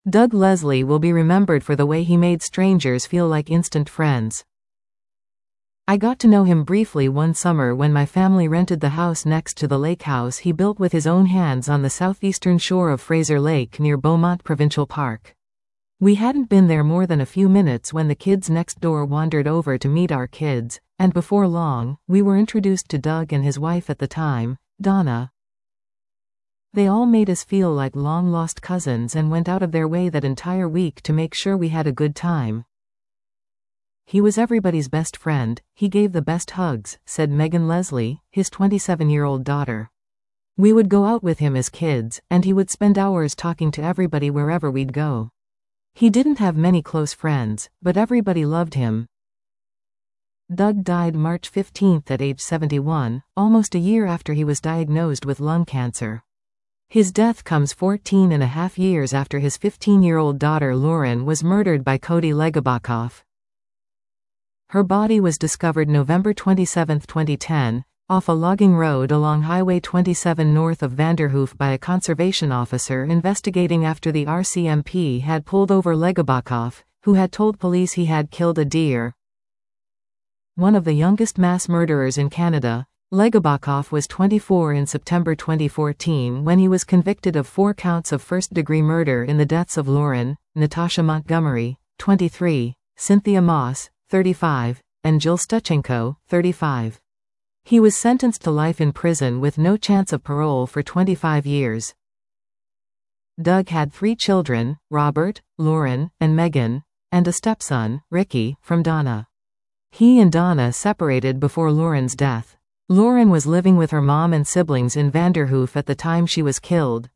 Doug Leslie will be remembered for the way he made strangers feel like instant friends. I got to know him briefly one summer when my family rented the house next to the lake house he built with his own hands on the southeastern shore of Fraser Lake near Beaumont Provincial Park. We hadn't been there more than a few minutes when the kids next door wandered over to meet our kids, and before long, we were introduced to Doug and his wife at the time, Donna. They all made us feel like long-lost cousins and went out of their way that entire week to make sure we had a good time. He was everybody's best friend, he gave the best hugs, said Megan Leslie, his 27-year-old daughter. We would go out with him as kids, and he would spend hours talking to everybody wherever we'd go. He didn't have many close friends, but everybody loved him. Doug died March 15 at age 71, almost a year after he was diagnosed with lung cancer. His death comes 14.5 years after his 15-year-old daughter Lauren was murdered by Cody Legabakoff. Her body was discovered November 27, 2010, off a logging road along Highway 27 north of Vanderhoof by a conservation officer investigating after the RCMP had pulled over Legabakoff, who had told police he had killed a deer. One of the youngest mass murderers in Canada, Legabakoff was 24 in September 2014 when he was convicted of 4 counts of first-degree murder in the deaths of Lauren, Natasha Montgomery, 23, Cynthia Moss, 35, and Jill Stuchenko, 35. He was sentenced to life in prison with no chance of parole for 25 years. Doug had 3 children, Robert, Lauren, and Megan, and a stepson, Ricky, from Donna. He and Donna separated before Lauren's death. Lauren was living with her mom and siblings in Vanderhoof at the time she was killed.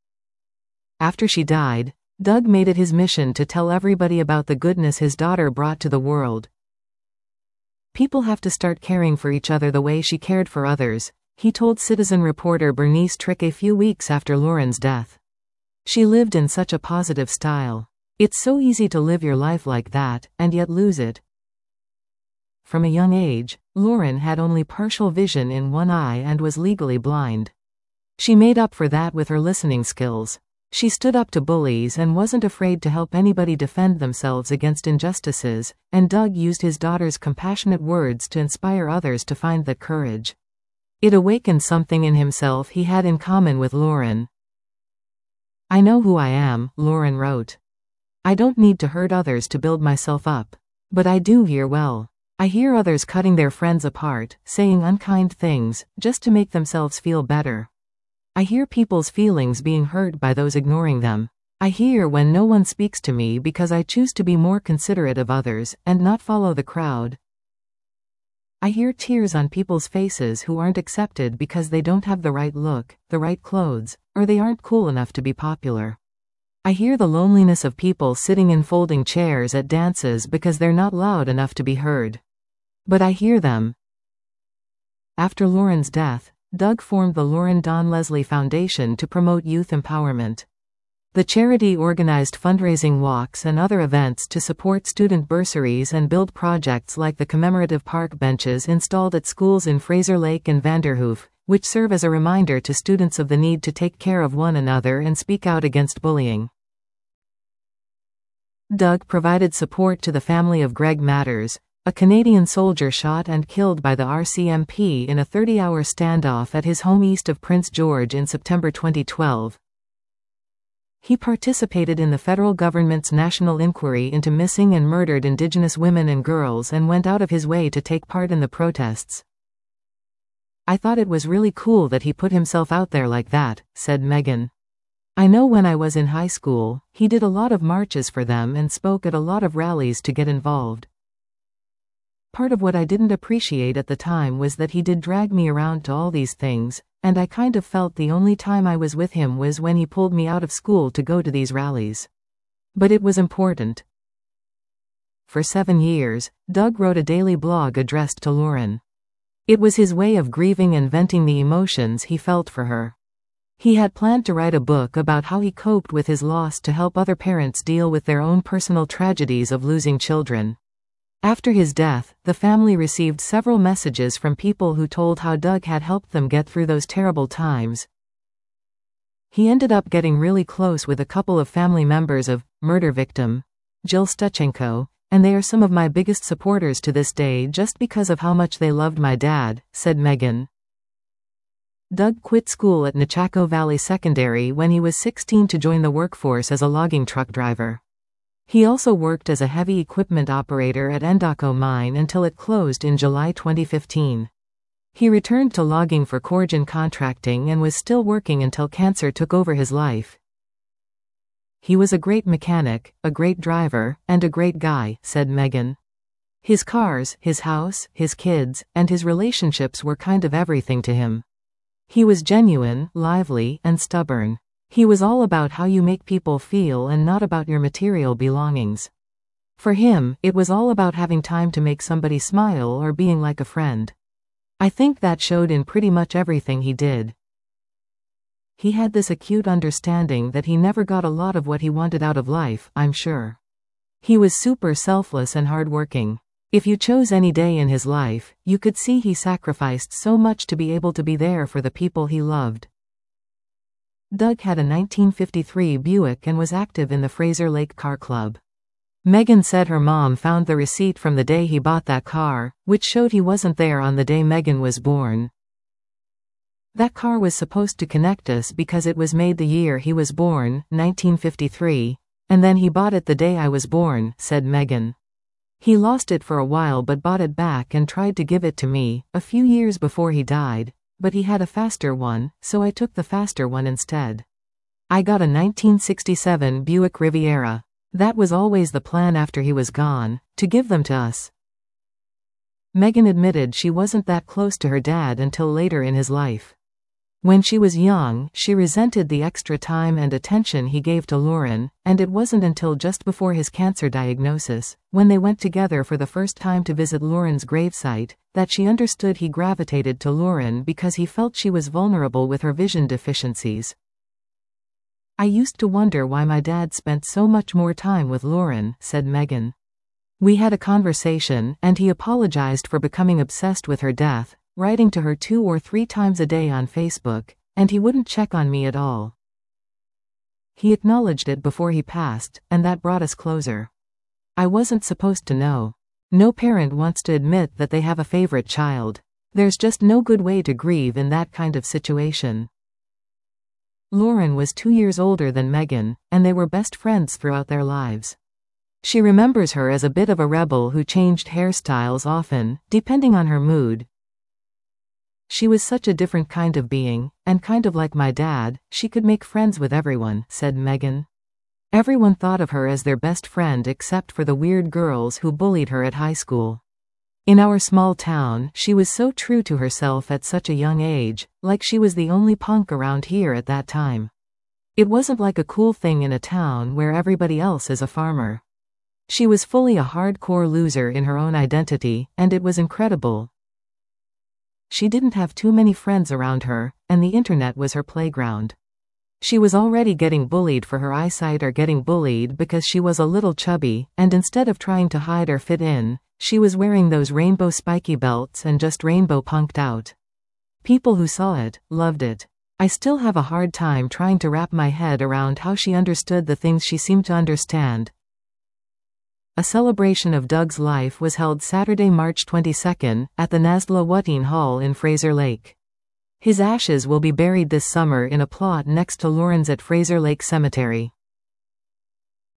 After she died, Doug made it his mission to tell everybody about the goodness his daughter brought to the world. People have to start caring for each other the way she cared for others, he told Citizen reporter Bernice Trick a few weeks after Lauren's death. She lived in such a positive style. It's so easy to live your life like that, and yet lose it. From a young age, Lauren had only partial vision in one eye and was legally blind. She made up for that with her listening skills. She stood up to bullies and wasn't afraid to help anybody defend themselves against injustices, and Doug used his daughter's compassionate words to inspire others to find that courage. It awakened something in himself he had in common with Lauren. I know who I am, Lauren wrote. I don't need to hurt others to build myself up. But I do hear well. I hear others cutting their friends apart, saying unkind things, just to make themselves feel better. I hear people's feelings being hurt by those ignoring them. I hear when no one speaks to me because I choose to be more considerate of others, and not follow the crowd. I hear tears on people's faces who aren't accepted because they don't have the right look, the right clothes, or they aren't cool enough to be popular. I hear the loneliness of people sitting in folding chairs at dances because they're not loud enough to be heard. But I hear them. After Lauren's death, Doug formed the Lauren Don Leslie Foundation to promote youth empowerment. The charity organized fundraising walks and other events to support student bursaries and build projects like the commemorative park benches installed at schools in Fraser Lake and Vanderhoof, which serve as a reminder to students of the need to take care of one another and speak out against bullying. Doug provided support to the family of Greg Matters, a Canadian soldier shot and killed by the RCMP in a 30-hour standoff at his home east of Prince George in September 2012. He participated in the federal government's national inquiry into missing and murdered Indigenous women and girls and went out of his way to take part in the protests. I thought it was really cool that he put himself out there like that, said Megan. I know when I was in high school, he did a lot of marches for them and spoke at a lot of rallies to get involved. Part of what I didn't appreciate at the time was that he did drag me around to all these things, and I kind of felt the only time I was with him was when he pulled me out of school to go to these rallies. But it was important. For 7 years, Doug wrote a daily blog addressed to Lauren. It was his way of grieving and venting the emotions he felt for her. He had planned to write a book about how he coped with his loss to help other parents deal with their own personal tragedies of losing children. After his death, the family received several messages from people who told how Doug had helped them get through those terrible times. He ended up getting really close with a couple of family members of murder victim Jill Stuchenko, and they are some of my biggest supporters to this day just because of how much they loved my dad, said Meghan. Doug quit school at Nechako Valley Secondary when he was 16 to join the workforce as a logging truck driver. He also worked as a heavy equipment operator at Endako Mine until it closed in July 2015. He returned to logging for Corgen Contracting and was still working until cancer took over his life. He was a great mechanic, a great driver, and a great guy, said Meghan. His cars, his house, his kids, and his relationships were kind of everything to him. He was genuine, lively, and stubborn. He was all about how you make people feel and not about your material belongings. For him, it was all about having time to make somebody smile or being like a friend. I think that showed in pretty much everything he did. He had this acute understanding that he never got a lot of what he wanted out of life, I'm sure. He was super selfless and hardworking. If you chose any day in his life, you could see he sacrificed so much to be able to be there for the people he loved. Doug had a 1953 Buick and was active in the Fraser Lake Car Club. Meghan said her mom found the receipt from the day he bought that car, which showed he wasn't there on the day Meghan was born. That car was supposed to connect us because it was made the year he was born, 1953, and then he bought it the day I was born, said Meghan. He lost it for a while but bought it back and tried to give it to me, a few years before he died, but he had a faster one, so I took the faster one instead. I got a 1967 Buick Riviera. That was always the plan after he was gone, to give them to us. Meghan admitted she wasn't that close to her dad until later in his life. When she was young, she resented the extra time and attention he gave to Lauren, and it wasn't until just before his cancer diagnosis, when they went together for the first time to visit Lauren's gravesite, that she understood he gravitated to Lauren because he felt she was vulnerable with her vision deficiencies. I used to wonder why my dad spent so much more time with Lauren, said Meghan. We had a conversation, and he apologized for becoming obsessed with her death, writing to her 2 or 3 times a day on Facebook, and he wouldn't check on me at all. He acknowledged it before he passed, and that brought us closer. I wasn't supposed to know. No parent wants to admit that they have a favorite child. There's just no good way to grieve in that kind of situation. Lauren was 2 years older than Meghan, and they were best friends throughout their lives. She remembers her as a bit of a rebel who changed hairstyles often, depending on her mood. She was such a different kind of being, and kind of like my dad, she could make friends with everyone, said Meghan. Everyone thought of her as their best friend except for the weird girls who bullied her at high school. In our small town, she was so true to herself at such a young age, like she was the only punk around here at that time. It wasn't like a cool thing in a town where everybody else is a farmer. She was fully a hardcore loser in her own identity, and it was incredible. She didn't have too many friends around her, and the internet was her playground. She was already getting bullied for her eyesight or getting bullied because she was a little chubby, and instead of trying to hide or fit in, she was wearing those rainbow spiky belts and just rainbow punked out. People who saw it, loved it. I still have a hard time trying to wrap my head around how she understood the things she seemed to understand. A celebration of Doug's life was held Saturday, March 22, at the Nasla Wateen Hall in Fraser Lake. His ashes will be buried this summer in a plot next to Lauren's at Fraser Lake Cemetery.